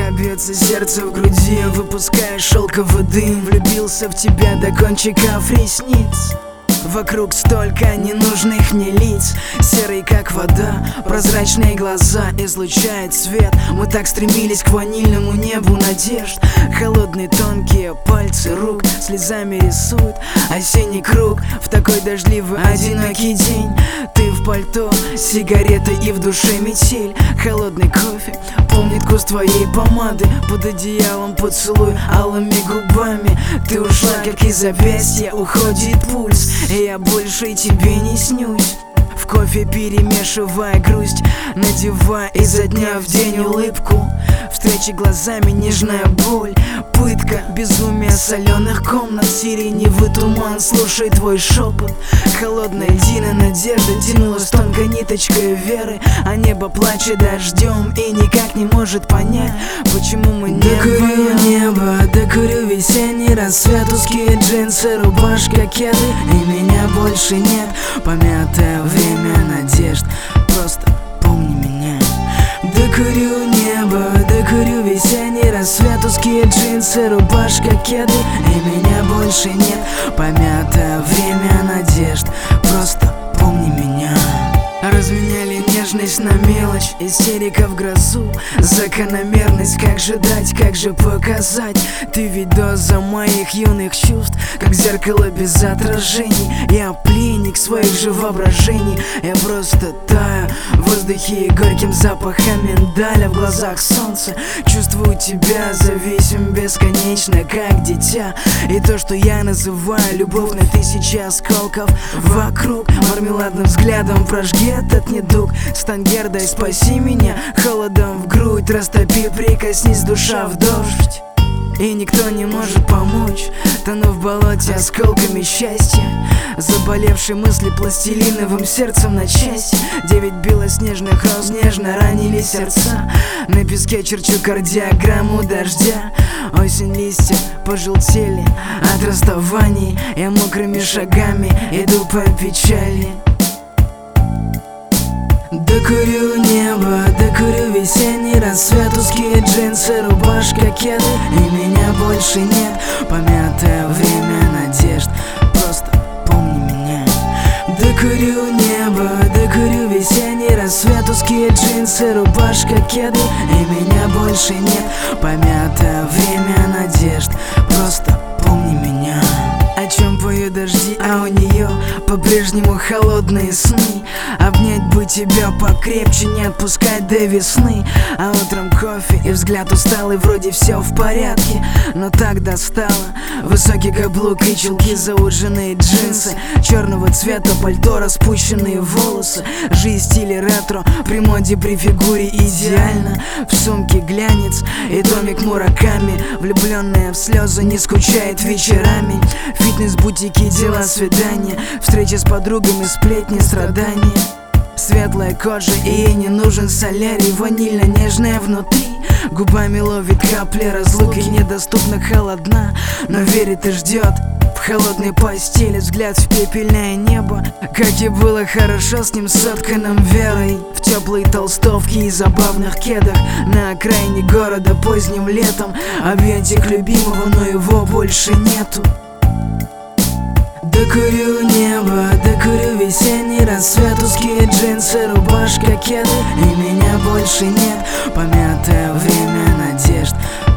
тебя бьется сердце в груди, выпуская шелковый дым. Влюбился в тебя до кончиков ресниц. Вокруг столько ненужных мне лиц. Серый как вода, прозрачные глаза излучают свет. Мы так стремились к ванильному небу надежд. Холодные тонкие пальцы рук слезами рисуют осенний круг. В такой дождливый одинокий день ты в пальто, сигарета и в душе метель. Холодный кофе помнит вкус твоей помады. Под одеялом поцелуй алыми губами. Ты ушла, как из запястья уходит пульс, и я больше тебе не снюсь. В кофе перемешивая грусть, надевая изо дня в день улыбку. Встречи глазами нежная боль, пытка, безумие соленых комнат. Сиреневый туман, слушай твой шепот. Холодная льдина надежда тянулась тонкой ниточкой веры, а небо плачет дождем и никак не может понять, почему мы не докурю небо, докурю весенний рассвет. Узкие джинсы, рубашка, кеды, и меня больше нет. Помятое время надежд, просто помни меня. Докурю небо, докурю весенний рассвет. Узкие джинсы, рубашка, кеды, и меня больше нет. Помятое время надежд, просто помни меня. Разменяли нежность на мелочь, истерика в грозу. Закономерность, как же дать, как же показать. Ты ведь доза моих юных чувств, как зеркало без отражений. Я пленник своих же воображений. Я просто таю в воздухе и горьким запахом миндаля. В глазах солнце, чувствую тебя, зависим бесконечно, как дитя. И то, что я называю любовь на тысячи осколков вокруг. Мармеладным взглядом прожги этот недуг. Стань Гердой, спаси меня холодом в грудь. Растопи, прикоснись, душа в дождь. И никто не может помочь, тону в болоте осколками счастья. Заболевшие мысли пластилиновым сердцем на части. 9 белоснежных роз нежно ранили сердца. На песке черчу кардиограмму дождя. Осень, листья пожелтели от расставаний. Я мокрыми шагами иду по печали. Докурю небо, докурю весенний рассвет. Узкие джинсы, рубашка, кеды, и меня больше нет. Помятое время надежд, просто помни меня. Докурю небо, докурю весенний рассвет. Узкие джинсы, рубашка, кеды, и меня больше нет. Помятое время надежд, просто помни меня. О чем поют дожди, а у нее по-прежнему холодные сны. Обнять бы тебя покрепче, не отпускать до весны. А утром кофе и взгляд усталый, вроде все в порядке, но так достало. Высокий каблук и чулки, зауженные джинсы, черного цвета пальто, распущенные волосы. Жизнь в стиле ретро, при моде, при фигуре идеально. В сумке глянец и томик Мураками. Влюбленная в слезы не скучает вечерами. Фитнес-бутики, дела, свидания, встречи с подругами, сплетни, страдания. Светлая кожа, и ей не нужен солярий. Ванильно-нежная внутри, губами ловит капли разлуки. Недоступно, холодна, но верит и ждет. В холодной постели взгляд в пепельное небо. Как и было хорошо с ним, сотканным верой. В теплой толстовке и забавных кедах. На окраине города поздним летом. Объятиях любимого, но его больше нету. Докурю небо, докурю весенний рассвет. Узкие джинсы, рубашка, кеды, и меня больше нет. Помятое время надежд,